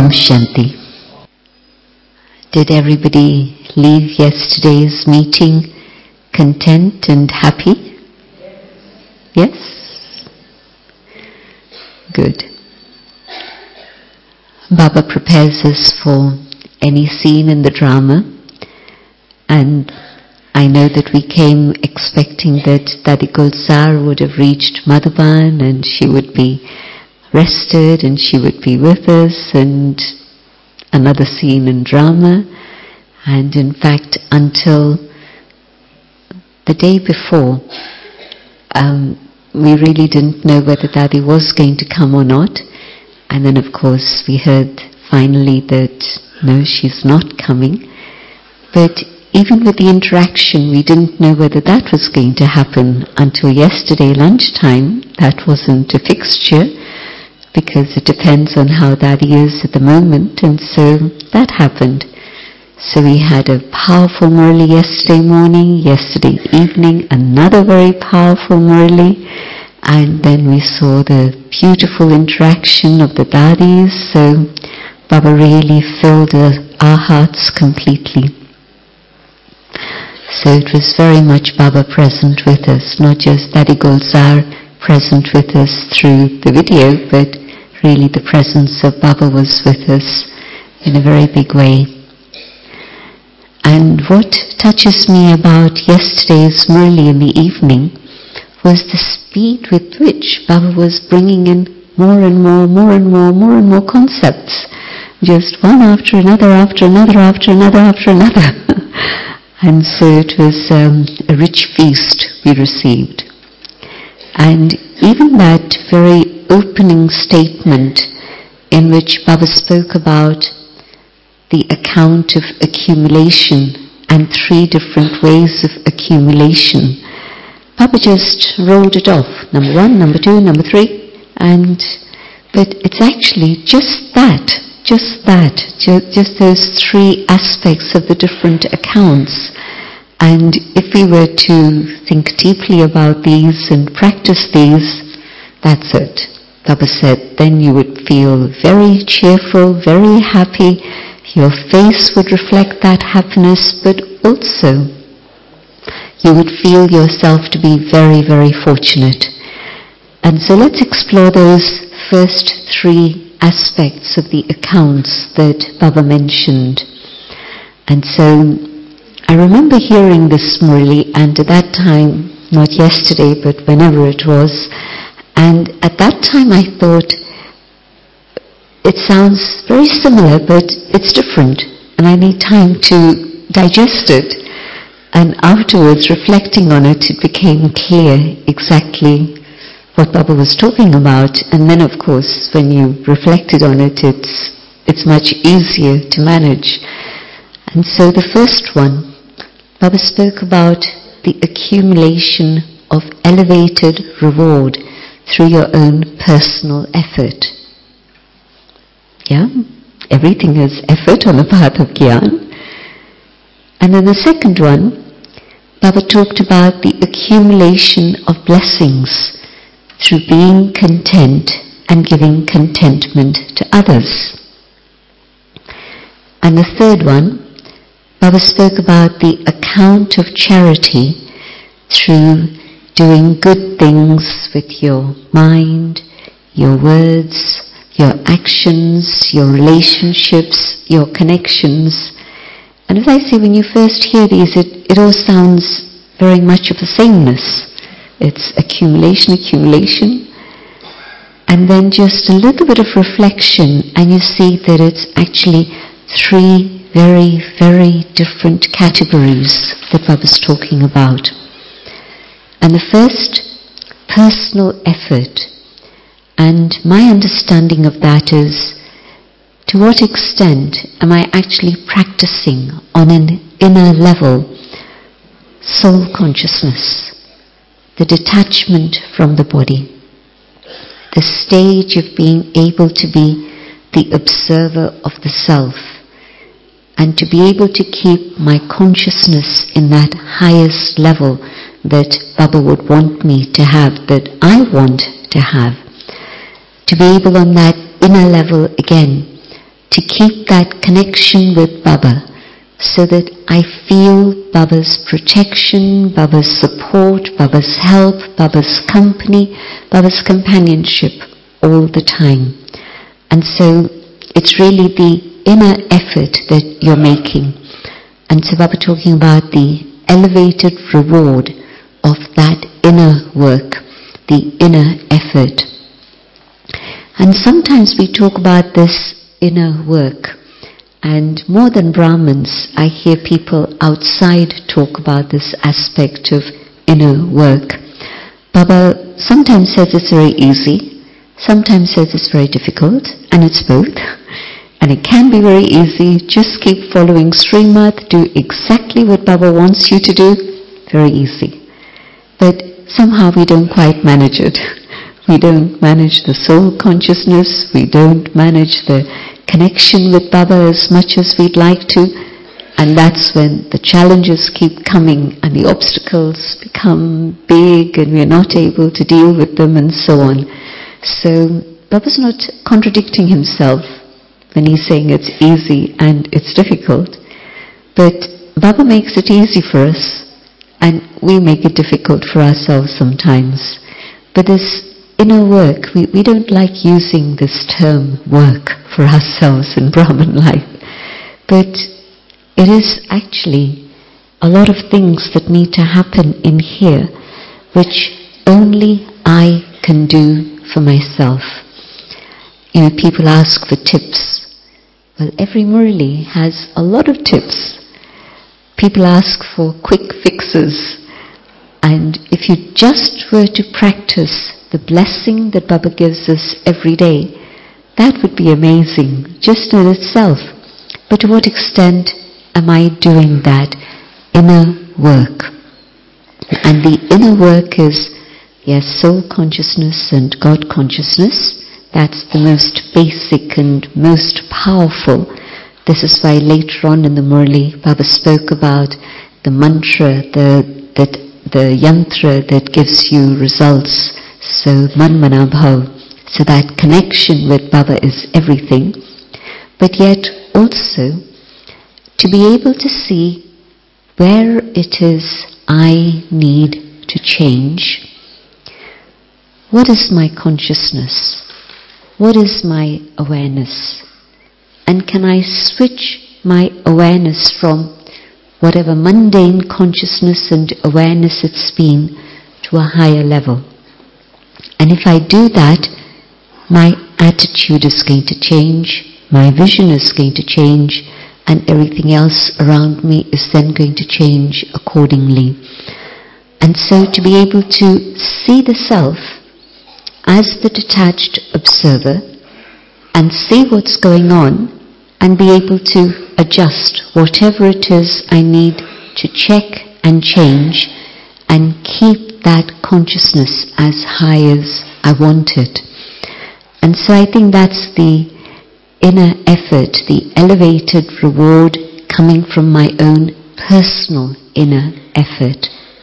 Om Shanti. Did everybody leave yesterday's meeting content and happy? Yes? Good. Baba prepares us for any scene in the drama, and I know that we came expecting that Dadi Gulzar would have reached Madhuban and she would be rested and she would be with us, and another scene in drama. And in fact, until the day before, we really didn't know whether Dadi was going to come or not. And then of course we heard finally that no, she's not coming. But even with the interaction, we didn't know whether that was going to happen until yesterday lunchtime. That wasn't a fixture, because it depends on how Dadi is at the moment, and so that happened. So we had a powerful Murli yesterday morning, yesterday evening another very powerful Murli, and then we saw the beautiful interaction of the Dadis. So Baba really filled our hearts completely. So it was very much Baba present with us, not just Dadi Gulzar present with us through the video, but really the presence of Baba was with us in a very big way. And what touches me about yesterday's Murli in the evening was the speed with which Baba was bringing in more and more concepts, just one after another, after another, after another, after another. And so it was a rich feast we received. And even that very opening statement in which Baba spoke about the account of accumulation and 3 different ways of accumulation, Baba just rolled it off. Number 1, number 2, number 3. But it's actually just those 3 aspects of the different accounts. And if we were to think deeply about these and practice these, that's it. Baba said, then you would feel very cheerful, very happy. Your face would reflect that happiness, but also you would feel yourself to be very, very fortunate. And so let's explore those first 3 aspects of the accounts that Baba mentioned. And so I remember hearing this Murli, and at that time, not yesterday, but whenever it was, and at that time I thought, it sounds very similar, but it's different, and I need time to digest it. And afterwards, reflecting on it, it became clear exactly what Baba was talking about. And then of course, when you reflected on it, it's much easier to manage. And so the first one, Baba spoke about the accumulation of elevated reward through your own personal effort. Yeah? Everything is effort on the path of Gyan. And then the second one, Baba talked about the accumulation of blessings through being content and giving contentment to others. And the third one, Baba spoke about the account of charity through doing good things with your mind, your words, your actions, your relationships, your connections. And as I say, when you first hear these, it all sounds very much of a sameness. It's accumulation, and then just a little bit of reflection, and you see that it's actually 3 very, very different categories that Baba's talking about. And the first, personal effort. And my understanding of that is, to what extent am I actually practicing on an inner level soul consciousness, the detachment from the body, the stage of being able to be the observer of the self, and to be able to keep my consciousness in that highest level that Baba would want me to have, that I want to have. To be able on that inner level again to keep that connection with Baba, so that I feel Baba's protection, Baba's support, Baba's help, Baba's company, Baba's companionship all the time. And so it's really the inner effort that you're making. And so Baba talking about the elevated reward of that inner work, the inner effort. And sometimes we talk about this inner work. And more than Brahmins, I hear people outside talk about this aspect of inner work. Baba sometimes says it's very easy, sometimes says it's very difficult, and it's both. And it can be very easy, just keep following Srimad, do exactly what Baba wants you to do, very easy. But somehow we don't quite manage it. We don't manage the soul consciousness, we don't manage the connection with Baba as much as we'd like to, and that's when the challenges keep coming and the obstacles become big and we're not able to deal with them and so on. So Baba's not contradicting himself when he's saying it's easy and it's difficult, but Baba makes it easy for us and we make it difficult for ourselves sometimes. But this inner work, we don't like using this term work for ourselves in Brahman life, but it is actually a lot of things that need to happen in here which only I can do for myself. You know, people ask for tips. Well, every Murli has a lot of tips. People ask for quick fixes, and if you just were to practice the blessing that Baba gives us every day, that would be amazing, just in itself. But to what extent am I doing that inner work? And the inner work is, yes, soul consciousness and God consciousnness. That's the most basic and most powerful. This is why later on in the Murli, Baba spoke about the mantra, the yantra that gives you results. So Manmana Bhav, so that connection with Baba is everything. But yet also to be able to see where it is I need to change. What is my consciousness? What is my awareness? And can I switch my awareness from whatever mundane consciousness and awareness it's been to a higher level? And if I do that, my attitude is going to change, my vision is going to change, and everything else around me is then going to change accordingly. And so to be able to see the self as the detached observer and see what's going on and be able to adjust whatever it is I need to check and change and keep that consciousness as high as I want it. And so I think that's the inner effort, the elevated reward coming from my own personal inner effort.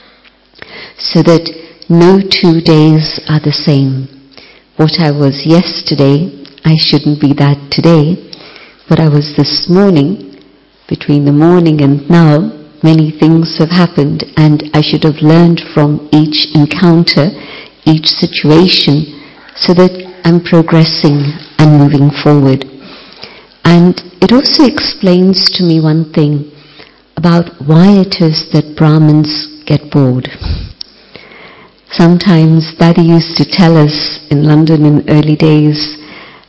So that no 2 days are the same. What I was yesterday, I shouldn't be that today. What I was this morning, between the morning and now, many things have happened, and I should have learned from each encounter, each situation, so that I'm progressing and moving forward. And it also explains to me one thing about why it is that Brahmins get bored. Sometimes Daddy used to tell us in London in early days,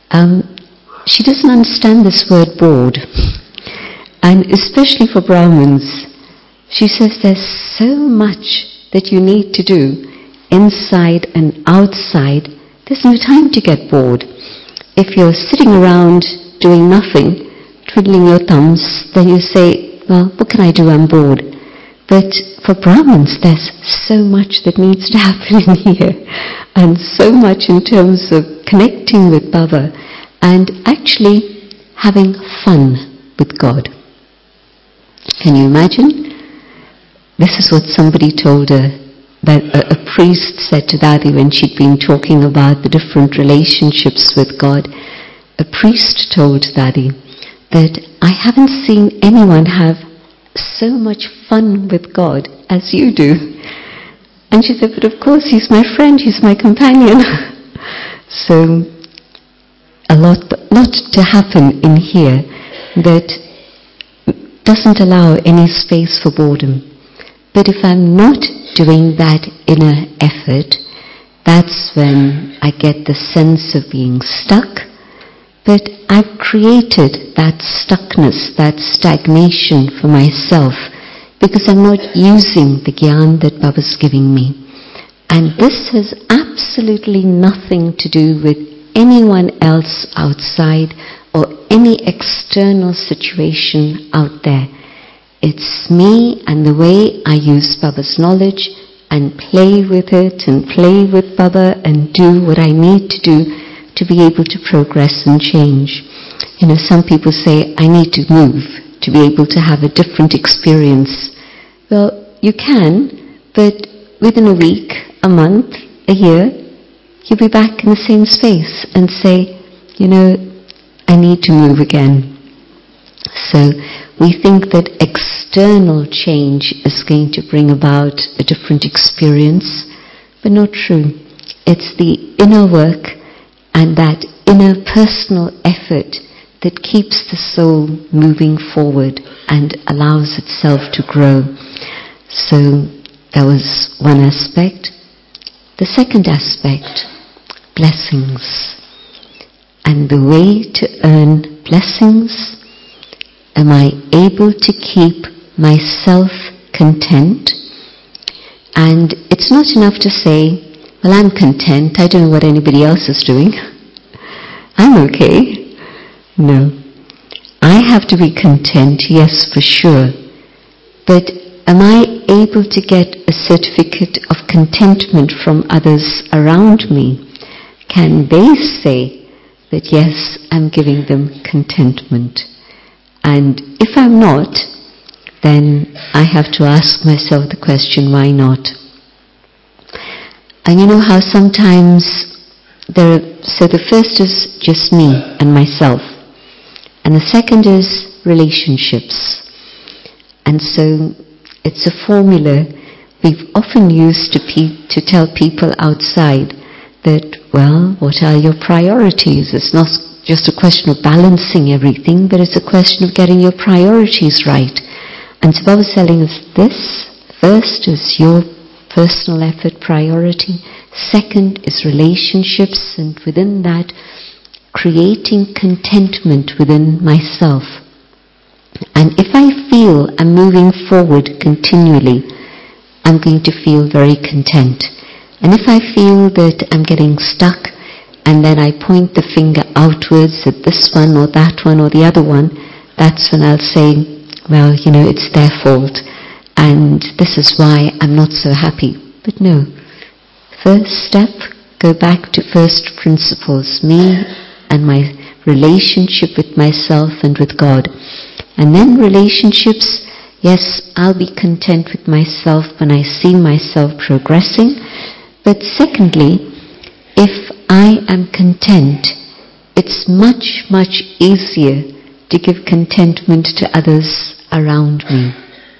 she doesn't understand this word bored. And especially for Brahmins, she says there's so much that you need to do inside and outside, there's no time to get bored. If you're sitting around doing nothing, twiddling your thumbs, then you say, well, what can I do? I'm bored. But for Brahmins, there's so much that needs to happen in here, and so much in terms of connecting with Baba and actually having fun with God. Can you imagine? This is what somebody told her, that a priest said to Dadi when she'd been talking about the different relationships with God. A priest told Dadi, that I haven't seen anyone have so much fun with God as you do. And she said, but of course, he's my friend, he's my companion. So, a lot to happen in here that doesn't allow any space for boredom. But if I'm not doing that inner effort, that's when I get the sense of being stuck. But I've created that stuckness, that stagnation for myself, because I'm not using the gyan that Baba's giving me. And this has absolutely nothing to do with anyone else outside or any external situation out there. It's me and the way I use Baba's knowledge and play with it and play with Baba and do what I need to do to be able to progress and change. You know, some people say, I need to move to be able to have a different experience. Well, you can, but within a week, a month, a year, you'll be back in the same space and say, you know, I need to move again. So we think that external change is going to bring about a different experience, but not true. It's the inner work and that inner personal effort that keeps the soul moving forward and allows itself to grow. So that was one aspect. The second aspect, blessings. And the way to earn blessings, am I able to keep myself content? And it's not enough to say, well, I'm content, I don't know what anybody else is doing. I'm okay. No. I have to be content, yes, for sure. But am I able to get a certificate of contentment from others around me? Can they say that, yes, I'm giving them contentment? And if I'm not, then I have to ask myself the question, why not? And you know how sometimes so the first is just me and myself. And the second is relationships. And so it's a formula we've often used to tell people outside that, well, what are your priorities? It's not just a question of balancing everything, but it's a question of getting your priorities right. And so Baba was telling us this first is your personal effort priority. Second is relationships, and within that, creating contentment within myself. And if I feel I'm moving forward continually, I'm going to feel very content. And if I feel that I'm getting stuck, and then I point the finger outwards at this one or that one or the other one, that's when I'll say, well, you know, it's their fault. And this is why I'm not so happy. But no. First step, go back to first principles, me and my relationship with myself and with God. And then relationships, yes, I'll be content with myself when I see myself progressing. But secondly, if I am content, it's much, much easier to give contentment to others around me.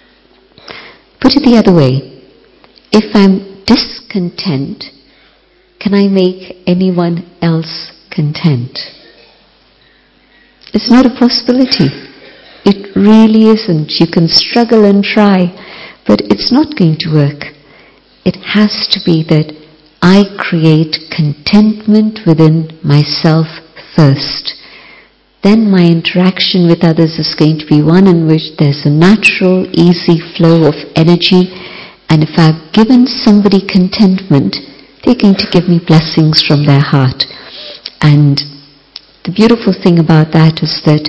Put it the other way. If I'm discontent, can I make anyone else content? It's not a possibility. It really isn't. You can struggle and try, but it's not going to work. It has to be that I create contentment within myself first. Then my interaction with others is going to be one in which there's a natural, easy flow of energy. And if I've given somebody contentment, they're going to give me blessings from their heart. And the beautiful thing about that is that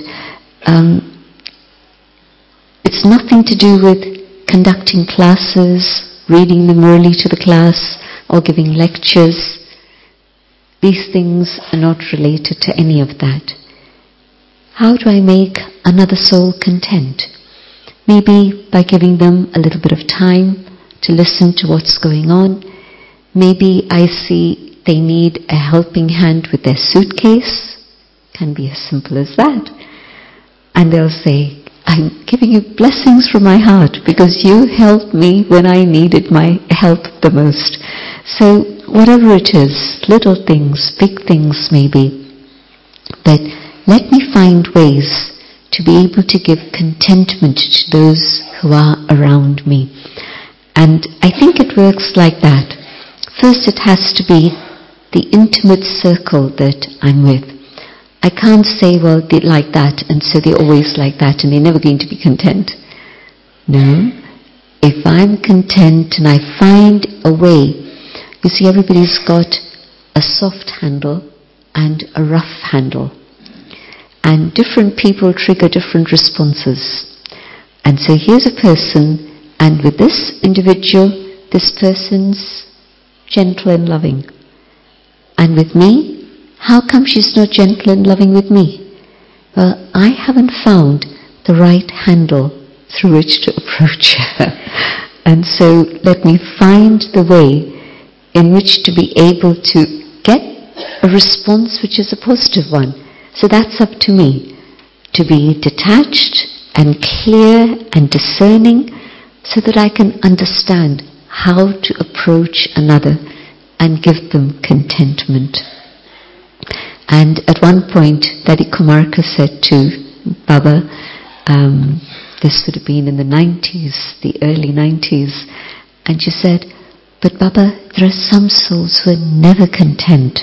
it's nothing to do with conducting classes, reading the Murli to the class, or giving lectures. These things are not related to any of that. How do I make another soul content? Maybe by giving them a little bit of time to listen to what's going on. Maybe I see they need a helping hand with their suitcase. Can be as simple as that. And they'll say, I'm giving you blessings from my heart because you helped me when I needed my help the most. So whatever it is, little things, big things maybe, but let me find ways to be able to give contentment to those who are around me. And I think it works like that. First it has to be the intimate circle that I'm with. I can't say, well, they're like that, and so they're always like that, and they're never going to be content. No. If I'm content and I find a way, you see, everybody's got a soft handle and a rough handle. And different people trigger different responses. And so here's a person, and with this individual, this person's gentle and loving. And with me, how come she's not gentle and loving with me? Well, I haven't found the right handle through which to approach her. And so let me find the way in which to be able to get a response which is a positive one. So that's up to me to be detached and clear and discerning so that I can understand how to approach another and give them contentment. And at one point, Daddy Kumarka said to Baba, this would have been in the 90s, the early 90s, and she said, but Baba, there are some souls who are never content.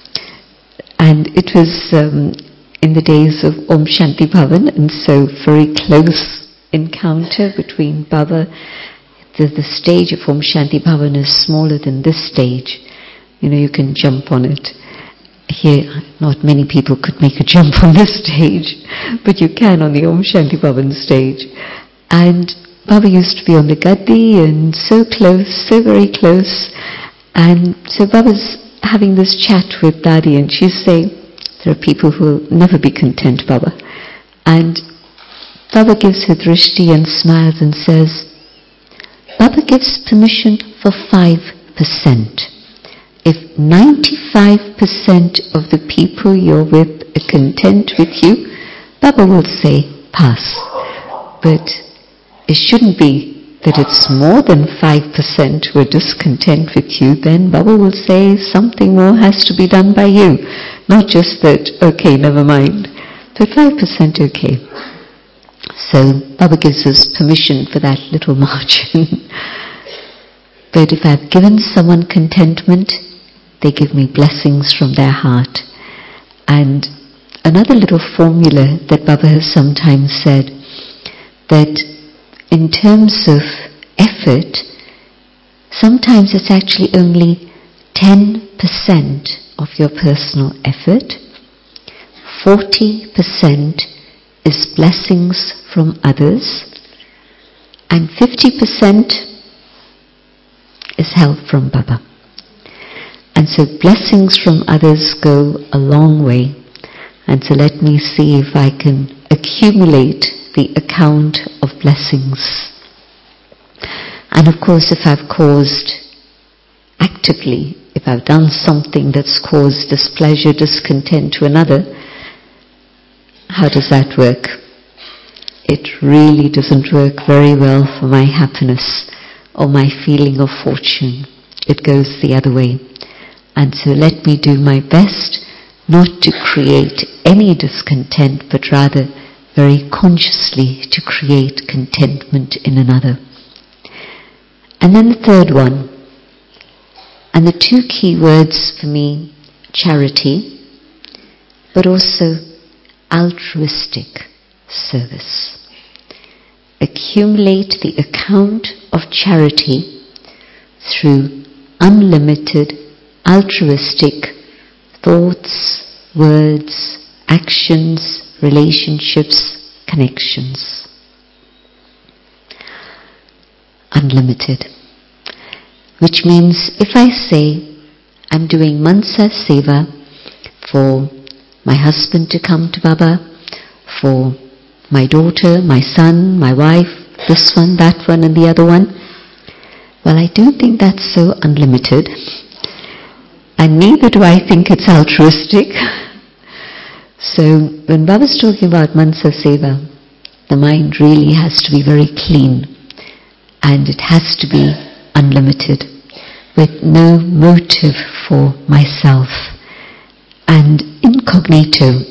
And it was in the days of Om Shanti Bhavan, and so very close encounter between Baba. The stage of Om Shanti Bhavan is smaller than this stage. You know, you can jump on it. Here, not many people could make a jump on this stage, but you can on the Om Shanti Bhavan stage. And Baba used to be on the gaddi and so close, so very close. And so Baba's having this chat with Daddy, and she's saying, there are people who will never be content, Baba. And Baba gives her drishti and smiles and says, Baba gives permission for 5%. If 95% of the people you're with are content with you, Baba will say, pass. But it shouldn't be that it's more than 5% who are discontent with you. Then Baba will say something more has to be done by you. Not just that, okay, never mind. But 5% okay. So Baba gives us permission for that little margin. But if I've given someone contentment, they give me blessings from their heart. And another little formula that Baba has sometimes said, that in terms of effort, sometimes it's actually only 10% of your personal effort. 40% is blessings from others, and 50% is help from Baba. And so blessings from others go a long way. And so let me see if I can accumulate the account of blessings. And of course, if I've caused actively, if I've done something that's caused displeasure, discontent to another, how does that work? It really doesn't work very well for my happiness or my feeling of fortune. It goes the other way. And so let me do my best not to create any discontent, but rather very consciously to create contentment in another. And then the third one, and the two key words for me, charity, but also altruistic service. Accumulate the account of charity through unlimited altruistic thoughts, words, actions, relationships, connections. Unlimited. Which means if I say I'm doing Mansa Seva for my husband to come to Baba, for my daughter, my son, my wife, this one, that one and the other one, well, I don't think that's so unlimited. And neither do I think it's altruistic. So when Baba's talking about Mansa Seva, the mind really has to be very clean and it has to be unlimited, with no motive for myself. And incognito,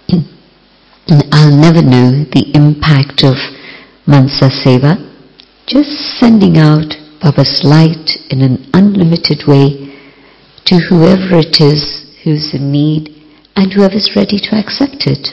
I'll never know the impact of Mansa Seva, just sending out Baba's light in an unlimited way to whoever it is who's in need and whoever's ready to accept it.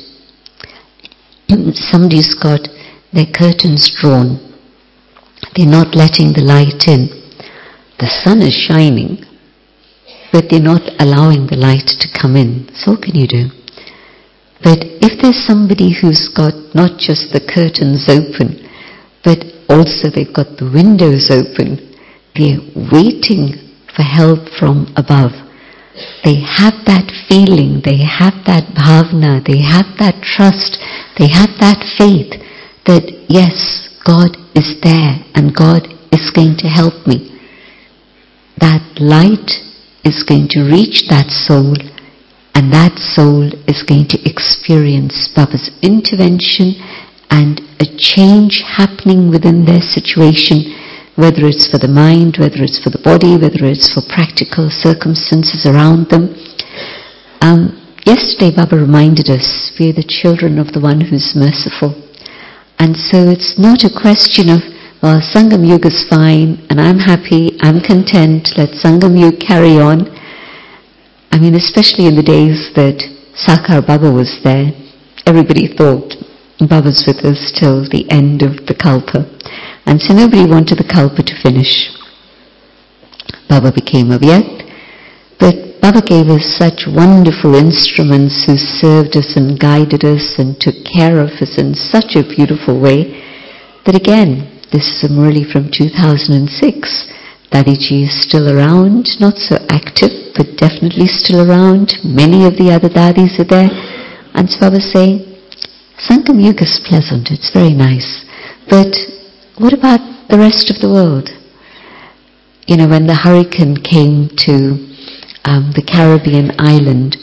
Somebody's got their curtains drawn. They're not letting the light in. The sun is shining, but they're not allowing the light to come in. So what can you do? But if there's somebody who's got not just the curtains open, but also they've got the windows open, they're waiting for help from above. They have that feeling, they have that bhavna, they have that trust, they have that faith that yes, God is there and God is going to help me. That light is going to reach that soul, and that soul is going to experience Baba's intervention and a change happening within their situation, whether it's for the mind, whether it's for the body, whether it's for practical circumstances around them. Yesterday Baba reminded us, we are the children of the one who's merciful. And so it's not a question of, well, Sangam Yuga is fine, and I'm happy, I'm content, let Sangam Yuga carry on. I mean, especially in the days that Sakar Baba was there, everybody thought Baba's with us till the end of the Kalpa. And so nobody wanted the Kalpa to finish. Baba became Avyakt, but Baba gave us such wonderful instruments who served us and guided us and took care of us in such a beautiful way that again, this is a Murli from 2006. Dadiji is still around, not so active, but definitely still around. Many of the other Dadis are there. And so Baba saying, Sangam Yuga is pleasant, it's very nice. But what about the rest of the world? You know, when the hurricane came to the Caribbean island,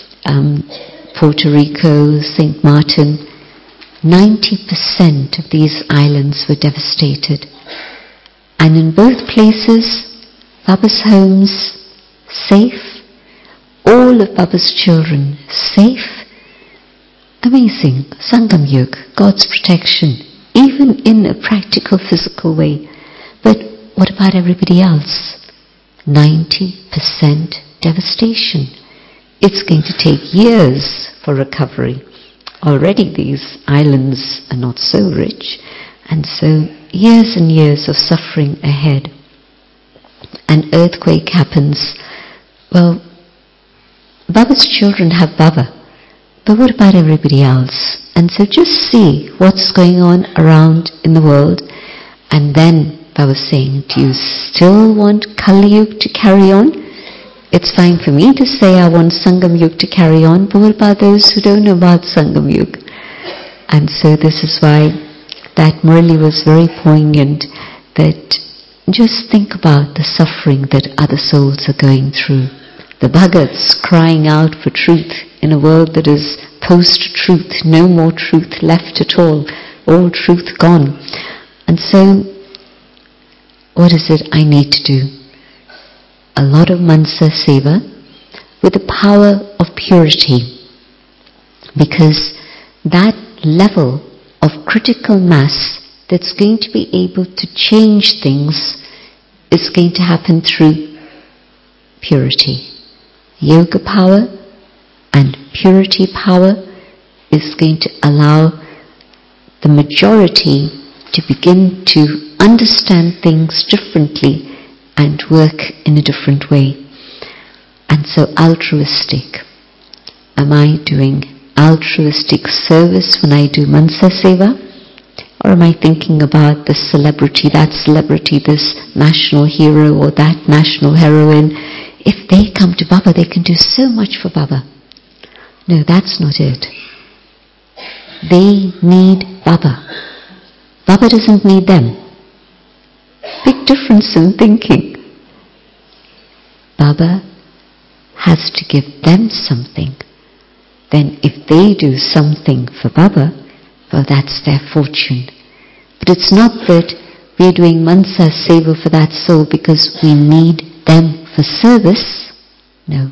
Puerto Rico, St. Martin, 90% of these islands were devastated. And in both places, Baba's homes safe, all of Baba's children safe. Amazing, Sangam Yuga, God's protection, even in a practical, physical way. But what about everybody else? 90% devastation. It's going to take years for recovery. Already these islands are not so rich, and so years and years of suffering ahead. An earthquake happens. Well, Baba's children have Baba, but what about everybody else? And so just see what's going on around in the world, and then Baba was saying, do you still want Kali Yuga to carry on? It's fine for me to say I want Sangam Yuga to carry on, but what about those who don't know about Sangam Yuga? And so this is why that Murli was very poignant, that just think about the suffering that other souls are going through. The Bhagats crying out for truth in a world that is post-truth, no more truth left at all truth gone. And so, what is it I need to do? A lot of Mansa Seva with the power of purity, because that level of critical mass that's going to be able to change things is going to happen through purity. Yoga power and purity power is going to allow the majority to begin to understand things differently and work in a different way. And so altruistic. Am I doing altruistic service when I do Mansa Seva? Or am I thinking about this celebrity, this national hero or that national heroine? If they come to Baba, they can do so much for Baba. No, that's not it. They need Baba. Baba doesn't need them. Big difference in thinking. Baba has to give them something then if they do something for Baba, well, that's their fortune. But it's not that we're doing Mansa Seva for that soul because we need them for service. No.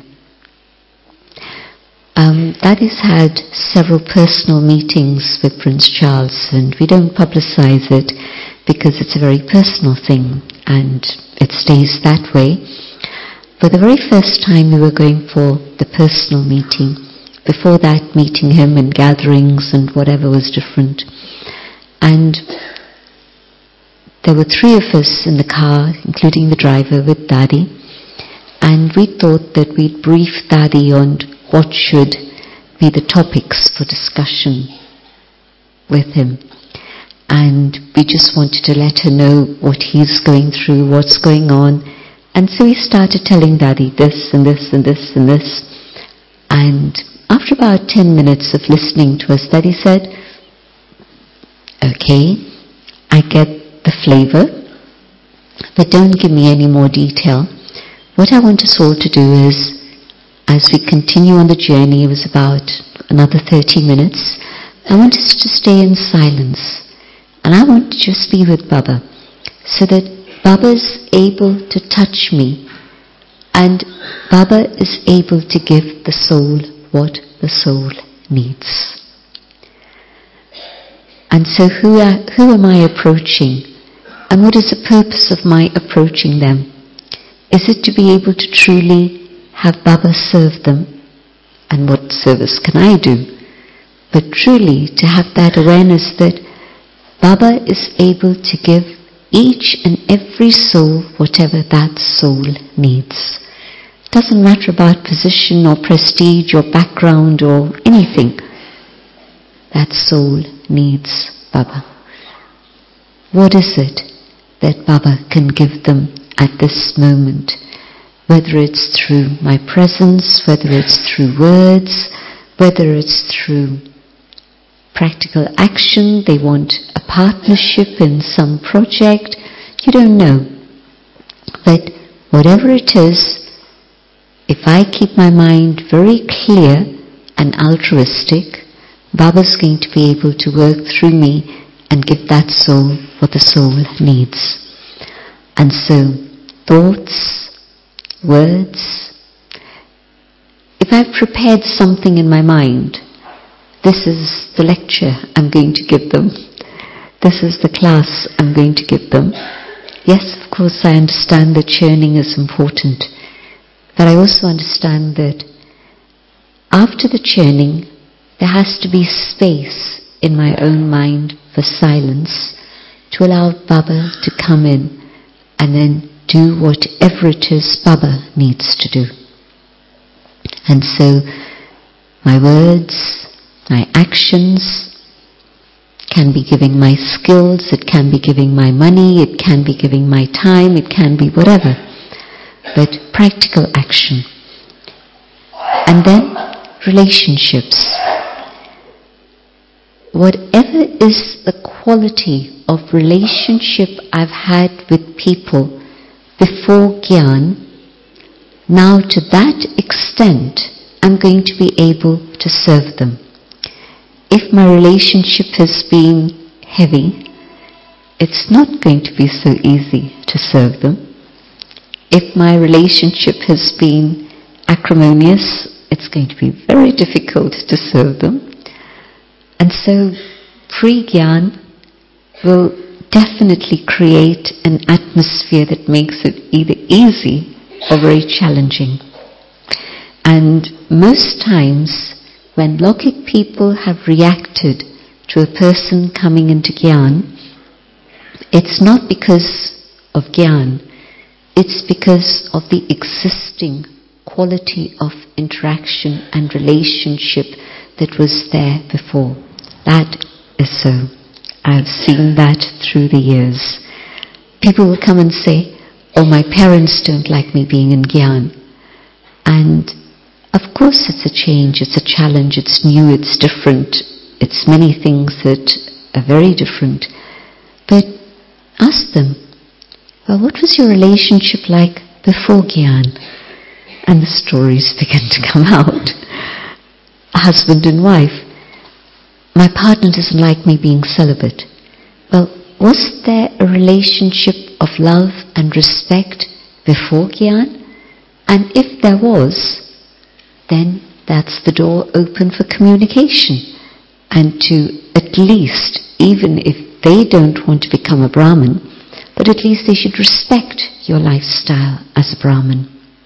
Daddy's had several personal meetings with Prince Charles, and we don't publicize it because it's a very personal thing and it stays that way. But the very first time we were going for the personal meeting, before that meeting him in gatherings and whatever was different, and there were 3 of us in the car, including the driver, with Daddy, and we thought that we'd brief Daddy on what should be the topics for discussion with him. And we just wanted to let her know what he's going through, what's going on. And so we started telling Daddy this and this and this and this. And after about 10 minutes of listening to us, Daddy said, okay, I get the flavor, but don't give me any more detail. What I want us all to do is, as we continue on the journey, it was about another 30 minutes, I want us to stay in silence. And I want to just be with Baba, so that Baba is able to touch me, and Baba is able to give the soul what the soul needs. And so who am I approaching? And what is the purpose of my approaching them? Is it to be able to truly have Baba serve them? And what service can I do? But truly to have that awareness that Baba is able to give each and every soul whatever that soul needs. It doesn't matter about position or prestige or background or anything. That soul needs Baba. What is it that Baba can give them at this moment? Whether it's through my presence, whether it's through words, whether it's through practical action, they want a partnership in some project, you don't know. But whatever it is, if I keep my mind very clear and altruistic, Baba's going to be able to work through me and give that soul what the soul needs. And so, thoughts, words, if I've prepared something in my mind, this is the lecture I'm going to give them. This is the class I'm going to give them. Yes, of course, I understand that churning is important. But I also understand that after the churning, there has to be space in my own mind for silence to allow Baba to come in and then do whatever it is Baba needs to do. And so, my words, my actions can be giving my skills, it can be giving my money, it can be giving my time, it can be whatever. But practical action. And then relationships. Whatever is the quality of relationship I've had with people before Gyan, now to that extent I'm going to be able to serve them. If my relationship has been heavy, it's not going to be so easy to serve them. If my relationship has been acrimonious, it's going to be very difficult to serve them. And so, pre-Gyan will definitely create an atmosphere that makes it either easy or very challenging. And most times, when Lokik people have reacted to a person coming into Gyan, it's not because of Gyan, it's because of the existing quality of interaction and relationship that was there before. That is so. I've seen that through the years. People will come and say, oh, my parents don't like me being in Gyan. And of course it's a change, it's a challenge, it's new, it's different, it's many things that are very different. But ask them, well, what was your relationship like before Gyan? And the stories begin to come out. husband and wife, my partner doesn't like me being celibate. Well, was there a relationship of love and respect before Gyan? And if there was, then that's the door open for communication. And to at least, even if they don't want to become a Brahmin, but at least they should respect your lifestyle as a Brahmin.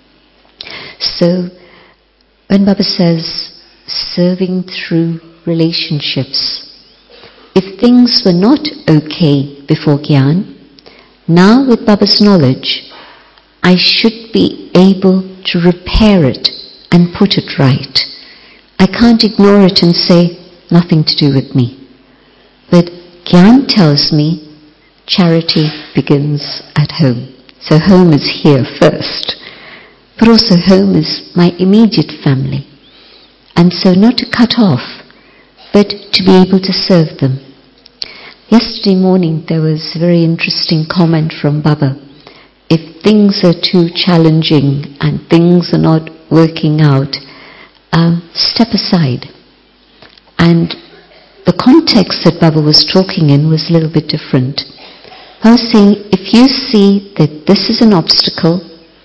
So, when Baba says, serving through relationships, if things were not okay before Gyan, now with Baba's knowledge, I should be able to repair it and put it right. I can't ignore it and say, nothing to do with me. But Gyan tells me, charity begins at home. So home is here first. But also home is my immediate family. And so not to cut off, but to be able to serve them. Yesterday morning there was a very interesting comment from Baba. If things are too challenging and things are not working out, step aside. And the context that Baba was talking in was a little bit different. I was saying, if you see that this is an obstacle,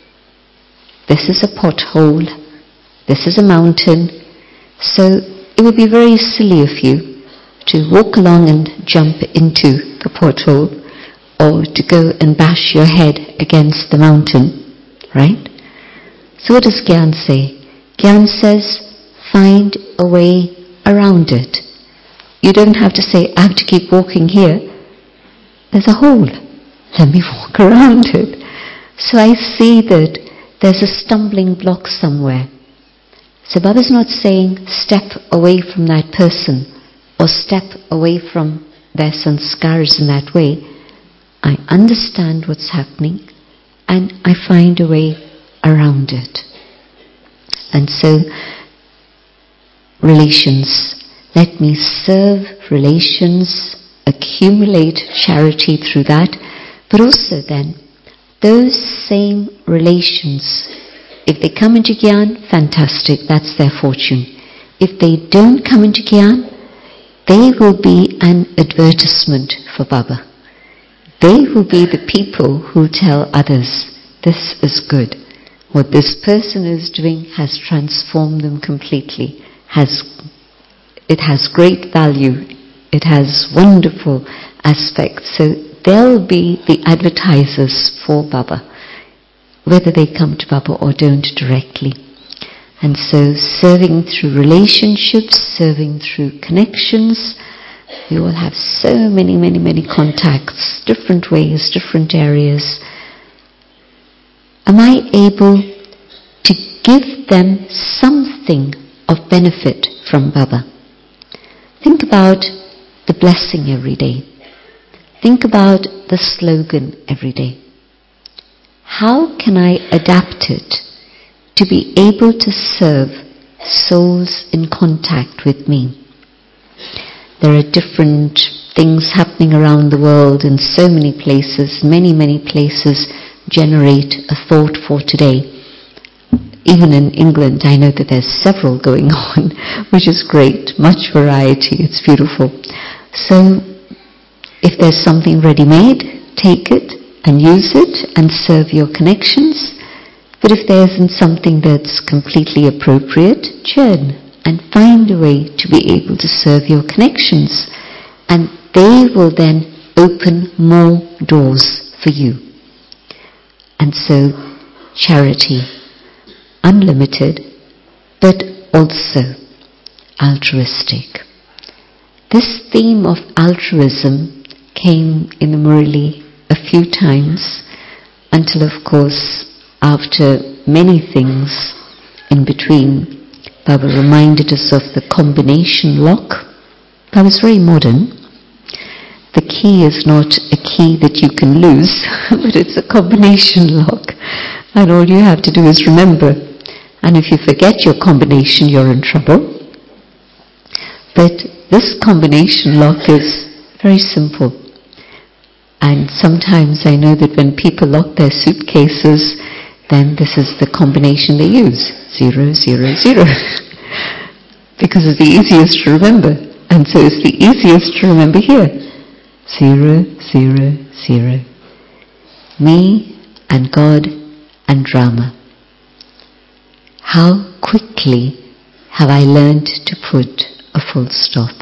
this is a pothole, this is a mountain, so it would be very silly of you to walk along and jump into the pothole or to go and bash your head against the mountain, right? So what does Gyan say? Gyan says, find a way around it. You don't have to say, I have to keep walking here. There's a hole. Let me walk around it. So I see that there's a stumbling block somewhere. So Baba's not saying, step away from that person or step away from their sanskars in that way. I understand what's happening and I find a way around it. And so, relations. Let me serve relations, accumulate charity through that, but also then, those same relations, if they come into Gyan, fantastic, that's their fortune. If they don't come into Gyan, they will be an advertisement for Baba. They will be the people who tell others, this is good. What this person is doing has transformed them completely. It has great value. It has wonderful aspects. So they'll be the advertisers for Baba, whether they come to Baba or don't directly. And so serving through relationships, serving through connections, we all have so many contacts, different ways, different areas. Am I able to give them something of benefit from Baba? Think about the blessing every day. Think about the slogan every day. How can I adapt it to be able to serve souls in contact with me? There are different things happening around the world in so many places. Many places generate a thought for today. Even in England, I know that there's several going on, which is great. Much variety, it's beautiful. So, if there's something ready-made, take it and use it and serve your connections. But if there isn't something that's completely appropriate, churn and find a way to be able to serve your connections. And they will then open more doors for you. And so, charity, unlimited, but also altruistic. This theme of altruism came in the Murali a few times, until of course, after many things in between, Baba reminded us of the combination lock. Baba's very modern. The key is not a key that you can lose, but it's a combination lock. And all you have to do is remember. And if you forget your combination, you're in trouble. But this combination lock is very simple. And sometimes I know that when people lock their suitcases, then this is the combination they use. 0, 0, 0. because it's the easiest to remember. And so it's the easiest to remember here. 0, 0, 0. Me and God and Rama. How quickly have I learned to put a full stop?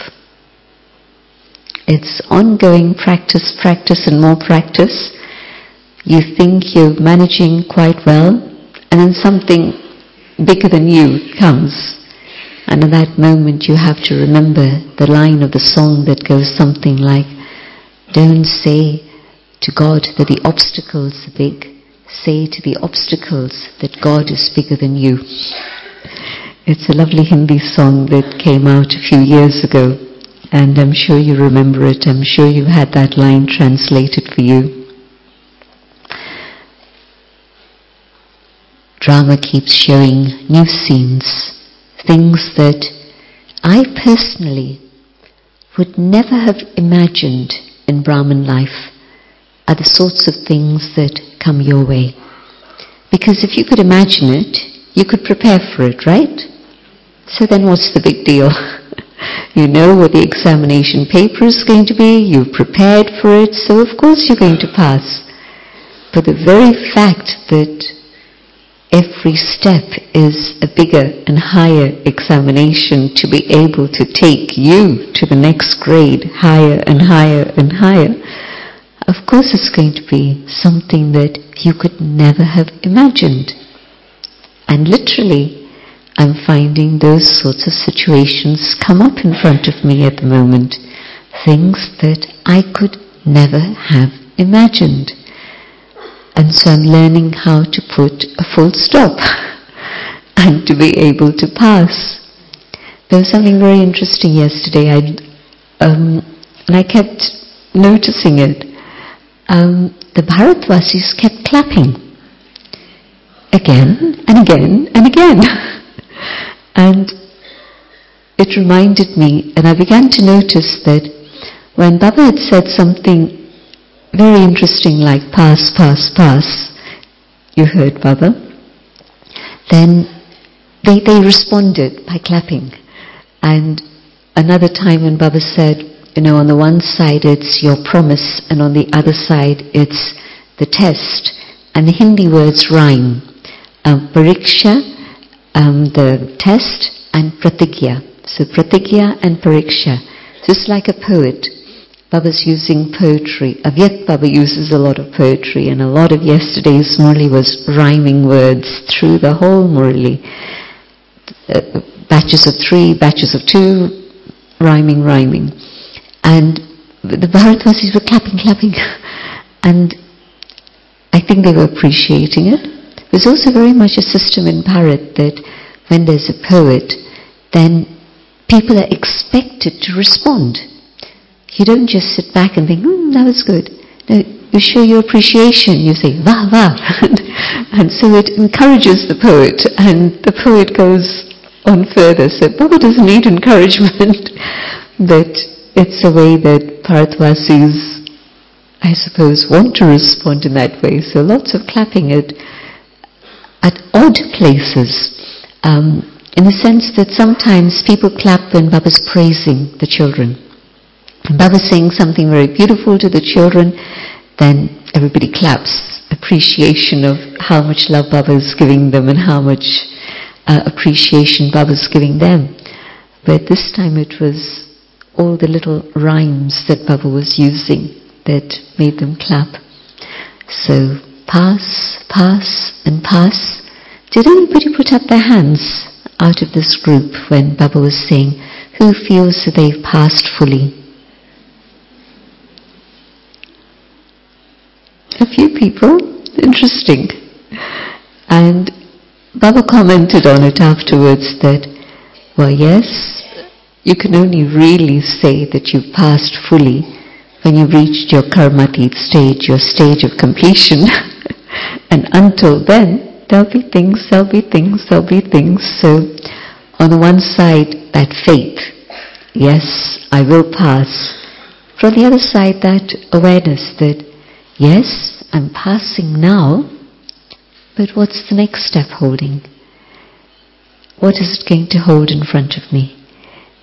It's ongoing practice, practice and more practice. You think you're managing quite well, and then something bigger than you comes. And in that moment you have to remember the line of the song that goes something like, don't say to God that the obstacles are big. Say to the obstacles that God is bigger than you. It's a lovely Hindi song that came out a few years ago, and I'm sure you remember it. I'm sure you had that line translated for you. Drama keeps showing new scenes, things that I personally would never have imagined in Brahman life are the sorts of things that come your way. Because if you could imagine it, you could prepare for it, right? So then what's the big deal? You know what the examination paper is going to be, you've prepared for it, so of course you're going to pass. But the very fact that every step is a bigger and higher examination to be able to take you to the next grade, higher and higher and higher, of course it's going to be something that you could never have imagined. And literally, I'm finding those sorts of situations come up in front of me at the moment. Things that I could never have imagined. And so I'm learning how to put a full stop and to be able to pass. There was something very interesting yesterday, and I kept noticing it. The Bharatvasis kept clapping again and again and again. And it reminded me, and I began to notice that when Baba had said something very interesting like pass, pass, pass, you heard Baba, then they responded by clapping. And another time when Baba said, on the one side it's your promise and on the other side it's the test. And the Hindi words rhyme. Pariksha, the test, and pratigya. So pratigya and pariksha. So it's like a poet. Baba's using poetry. Avyakt Baba uses a lot of poetry, and a lot of yesterday's Murli was rhyming words through the whole Murli. Batches of 3, batches of 2, rhyming. And the Bharatvasis were clapping. And I think they were appreciating it. There's also very much a system in Bharat that when there's a poet, then people are expected to respond. You don't just sit back and think, that was good. No, you show your appreciation. You say, vah, vah. And so it encourages the poet, and the poet goes on further. So Baba doesn't need encouragement, but it's a way that Bharatvasis, I suppose, want to respond in that way. So lots of clapping at odd places, in the sense that sometimes people clap when Baba's praising the children. And Baba's saying something very beautiful to the children, then everybody claps, appreciation of how much love Baba is giving them and how much appreciation Baba's giving them. But this time it was all the little rhymes that Baba was using that made them clap. So pass, pass and pass. Did anybody put up their hands out of this group when Baba was saying, who feels that they've passed fully? A few people. Interesting. And Baba commented on it afterwards that, well, yes, you can only really say that you've passed fully when you've reached your karmatit stage, your stage of completion. And until then, there'll be things. So on the one side, that faith, yes, I will pass. From the other side, that awareness that, yes, I'm passing now, but what's the next step holding? What is it going to hold in front of me?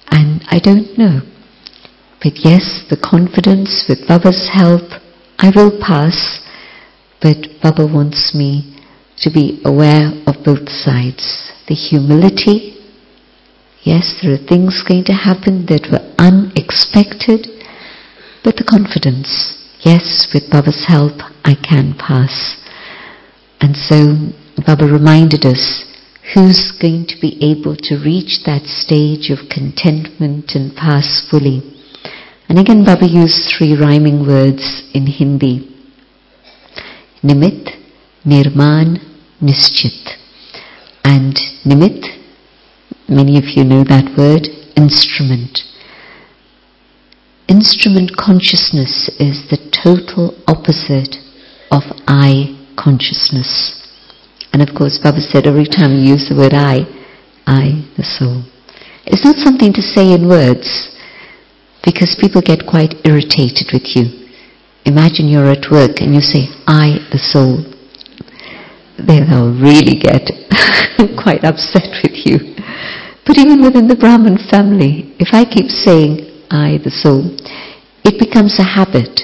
And I don't know. But yes, the confidence, with Baba's help, I will pass. But Baba wants me to be aware of both sides. The humility, yes, there are things going to happen that were unexpected, but the confidence, yes, with Baba's help, I can pass. And so Baba reminded us, who's going to be able to reach that stage of contentment and pass fully? And again, Baba used 3 rhyming words in Hindi. Nimit, Nirman, Nischit. And Nimit, many of you know that word, instrument. Instrument consciousness is the total opposite of I consciousness. And of course, Baba said every time you use the word I, the soul. It's not something to say in words, because people get quite irritated with you. Imagine you're at work and you say, I, the soul. They'll really get quite upset with you. But even within the Brahmin family, if I keep saying, I, the soul, it becomes a habit.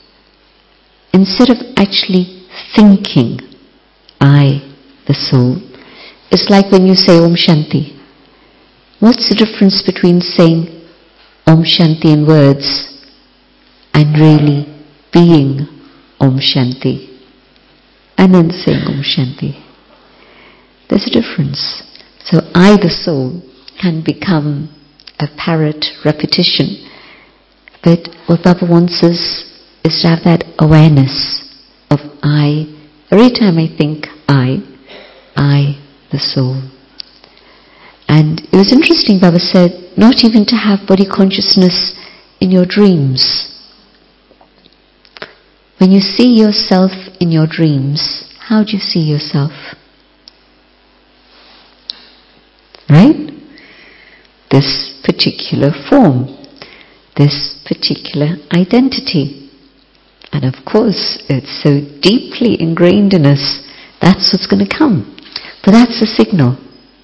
Instead of actually thinking, I, the soul, it's like when you say Om Shanti. What's the difference between saying Om Shanti in words and really being Om Shanti and then saying Om Shanti? There's a difference. So I, the soul, can become a parrot repetition. But what Baba wants us is to have that awareness of I. Every time I think I, the soul. And it was interesting, Baba said, not even to have body consciousness in your dreams. When you see yourself in your dreams, how do you see yourself? Right? This particular form, this particular identity. And of course, it's so deeply ingrained in us, that's what's going to come. But that's a signal.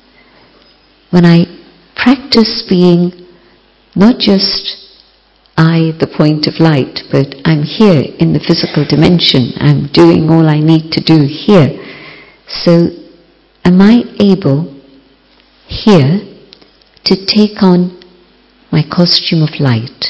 When I practice being not just I, the point of light, but I'm here in the physical dimension, I'm doing all I need to do here. So, am I able here to take on my costume of light?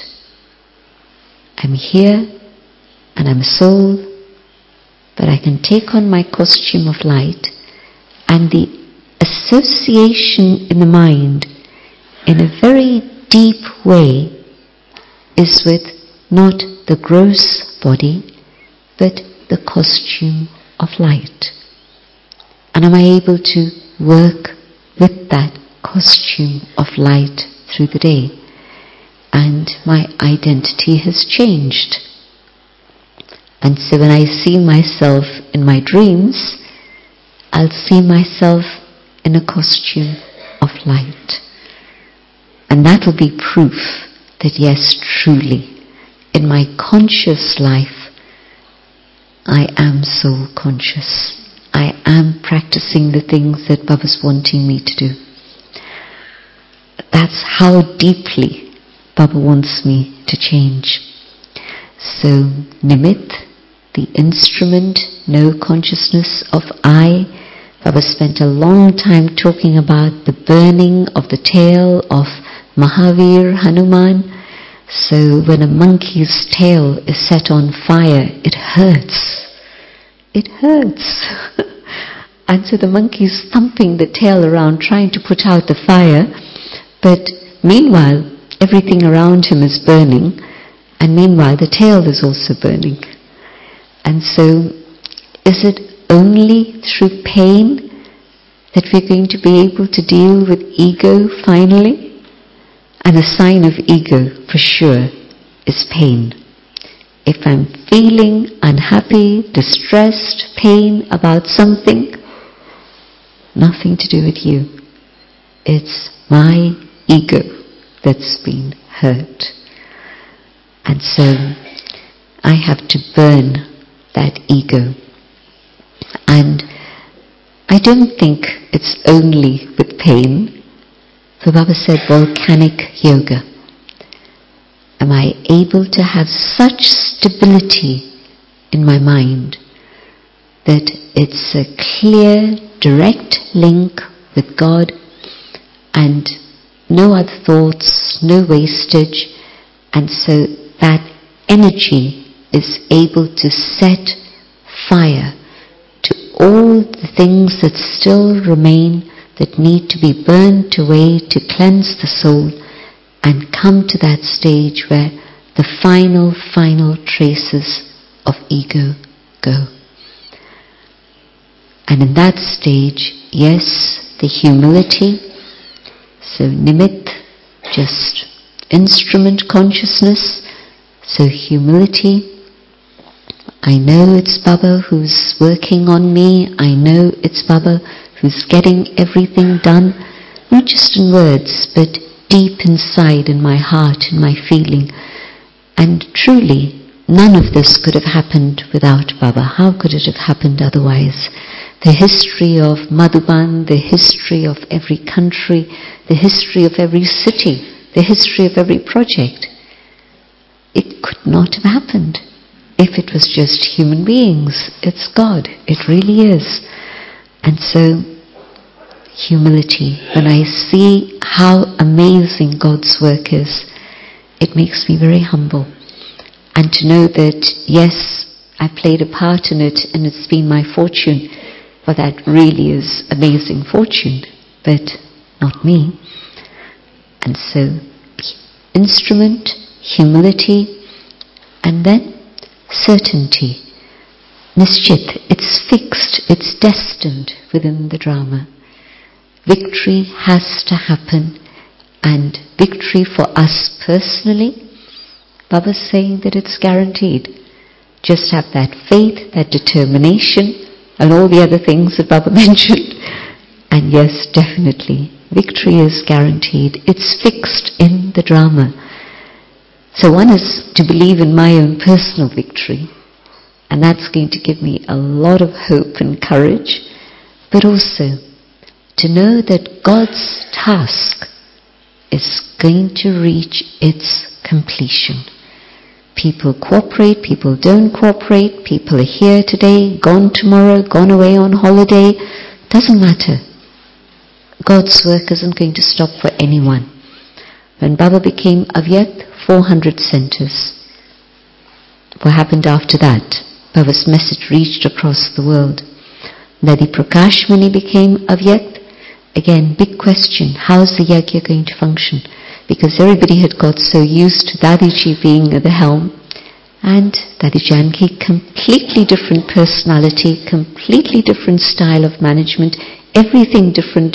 I'm here and I'm a soul, but I can take on my costume of light, and the association in the mind in a very deep way is with not the gross body, but the costume of light. And am I able to work with that costume of light through the day? And my identity has changed. And so when I see myself in my dreams, I'll see myself in a costume of light. And that will be proof that yes, truly, in my conscious life, I am soul conscious. I am practicing the things that Baba's wanting me to do. That's how deeply Baba wants me to change. So, Nimit, the instrument, no consciousness of I. Baba spent a long time talking about the burning of the tail of Mahavir, Hanuman. So when a monkey's tail is set on fire, it hurts. It hurts. And so the monkey's thumping the tail around trying to put out the fire, but meanwhile everything around him is burning, and meanwhile the tail is also burning. And so is it only through pain that we're going to be able to deal with ego finally? And a sign of ego, for sure, is pain. If I'm feeling unhappy, distressed, pain about something, nothing to do with you. It's my ego that's been hurt. And so I have to burn that ego. And I don't think it's only with pain. So Baba said volcanic yoga. Am I able to have such stability in my mind that it's a clear, direct link with God and no other thoughts, no wastage, and so that energy is able to set fire to all the things that still remain, that need to be burnt away to cleanse the soul and come to that stage where the final traces of ego go. And in that stage, yes, the humility, so nimit, just instrument consciousness, so humility. I know it's Baba who's working on me, I know it's Baba who's getting everything done, not just in words, but deep inside in my heart, in my feeling. And truly, none of this could have happened without Baba. How could it have happened otherwise? The history of Madhuban, the history of every country, the history of every city, the history of every project. It could not have happened if it was just human beings. It's God. It really is. And so, humility. When I see how amazing God's work is, it makes me very humble. And to know that, yes, I played a part in it and it's been my fortune, for that really is amazing fortune, but not me. And so, instrument, humility, and then certainty. Nischit, it's fixed, it's destined within the drama. Victory has to happen, and victory for us personally, Baba's saying that it's guaranteed. Just have that faith, that determination, and all the other things that Baba mentioned. And yes, definitely, victory is guaranteed. It's fixed in the drama. So one is to believe in my own personal victory, and that's going to give me a lot of hope and courage, but also to know that God's task is going to reach its completion. People cooperate, people don't cooperate, people are here today, gone tomorrow, gone away on holiday, doesn't matter. God's work isn't going to stop for anyone. When Baba became Avyakt, 400 centers. What happened after that? Baba's message reached across the world. Lady Prakash Muni became Avyakt. Again, big question, how's the yajna going to function? Because everybody had got so used to Dadiji being at the helm, and Dadi Janki, completely different personality, completely different style of management, everything different.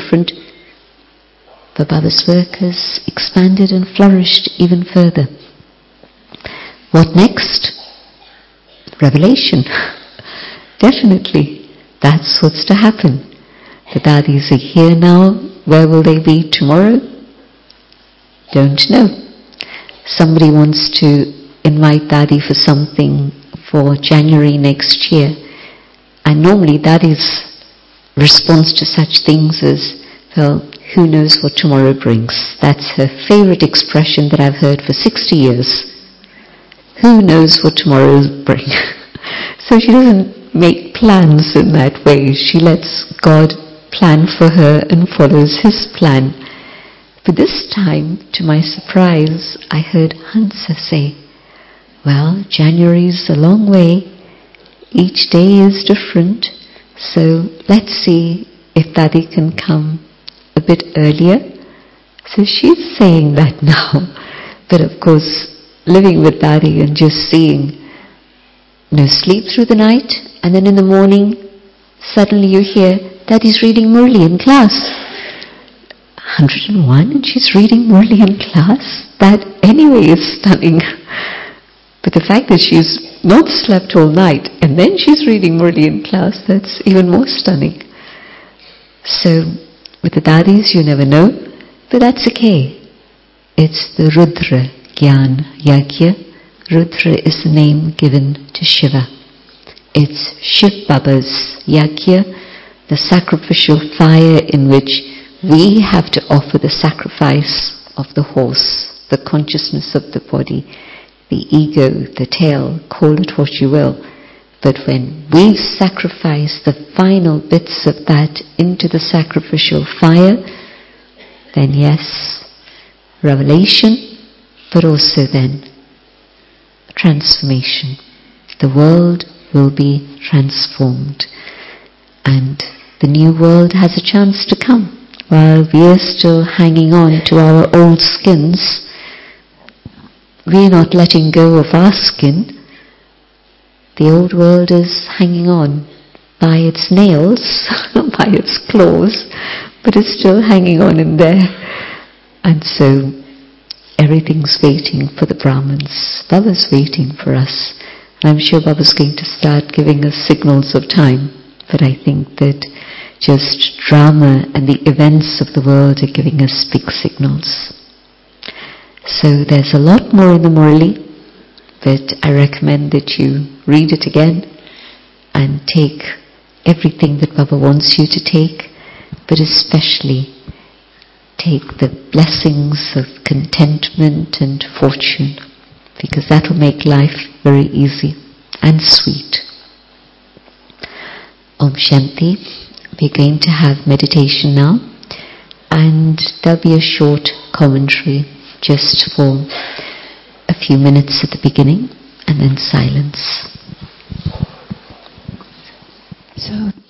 But Baba's work has expanded and flourished even further. What next? Revelation. Definitely. That's what's to happen. The Dadis are here now. Where will they be tomorrow? Don't know. Somebody wants to invite Dadi for something for January next year. And normally Dadi's response to such things is, well, who knows what tomorrow brings. That's her favorite expression that I've heard for 60 years. Who knows what tomorrow will bring? So she doesn't make plans in that way. She lets God plan for her and follows His plan. But this time, to my surprise, I heard Hansa say, well, January's a long way. Each day is different. So let's see if Dadi can come a bit earlier. So she's saying that now. But of course, living with Dadi and just seeing, no sleep through the night, and then in the morning, suddenly you hear, Dadi's reading Murli in class. 101 and she's reading Murli in class? That anyway is stunning. But the fact that she's not slept all night and then she's reading Murli in class, that's even more stunning. So, with the Dadis you never know, but that's okay. It's the Rudra Gyan Yajna. Rudra is the name given to Shiva. It's Shiv Baba's Yajna, the sacrificial fire in which we have to offer the sacrifice of the horse, the consciousness of the body, the ego, the tail, call it what you will. But when we sacrifice the final bits of that into the sacrificial fire, then yes, revelation, but also then transformation. The world will be transformed, and the new world has a chance to come. While we are still hanging on to our old skins, we are not letting go of our skin. The old world is hanging on by its nails, by its claws, but it's still hanging on in there. And so everything's waiting for the Brahmins. Baba's waiting for us. And I'm sure Baba's going to start giving us signals of time. But I think that just drama and the events of the world are giving us big signals. So there's a lot more in the Murali, but I recommend that you read it again and take everything that Baba wants you to take, but especially take the blessings of contentment and fortune, because that will make life very easy and sweet. Om Shanti. We're going to have meditation now, and there'll be a short commentary just for a few minutes at the beginning, and then silence. So